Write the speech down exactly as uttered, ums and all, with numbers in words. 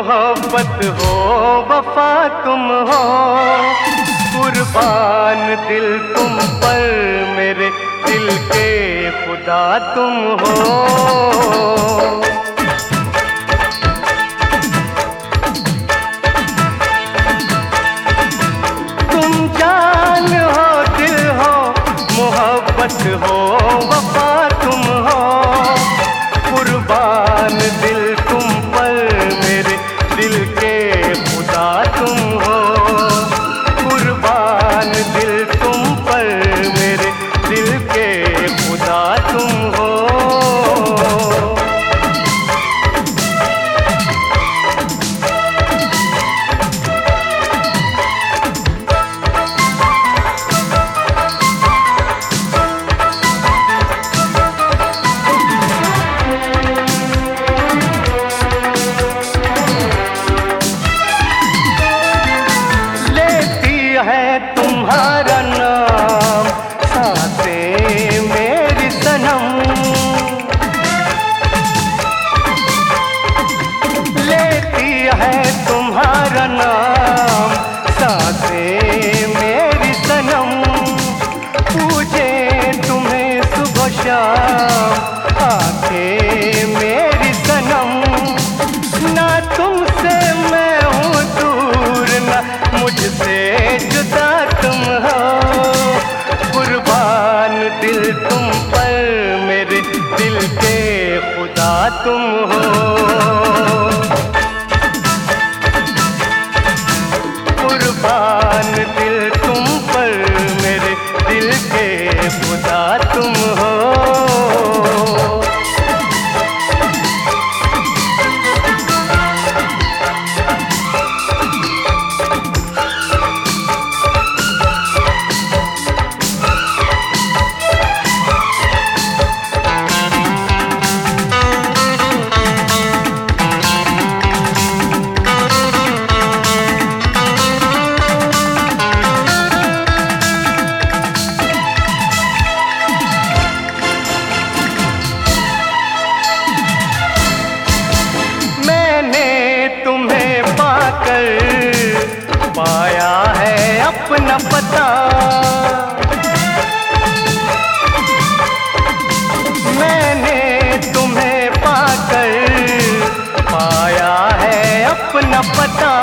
मोहब्बत हो वफा तुम हो, कुर्बान दिल तुम पर मेरे दिल के खुदा तुम हो। तुम जान हो दिल हो, मोहब्बत हो वफा तुम हो, कुर्बान दिल तुम पर मेरे दिल के खुदा तुम हो, कुर्बान दिल तुम पर मेरे दिल के खुदा तुम हो। है तुम्हारा नाम सांसें मेरी सनम, लेती है तुम्हारा नाम सांसें मेरी सनम, पूछे तुम्हें सुबह शाम आंखें मेरी सनम, ना तुमसे मैं हूँ दूर ना मुझसे जुदा तुम हो, कुर्बान दिल तुम पर मेरे दिल के खुदा तुम हो, कुर्बान दिल तुम पर मेरे दिल के खुदा तुम हो। पाया है अपना पता, मैंने तुम्हें पाकर पाया है अपना पता,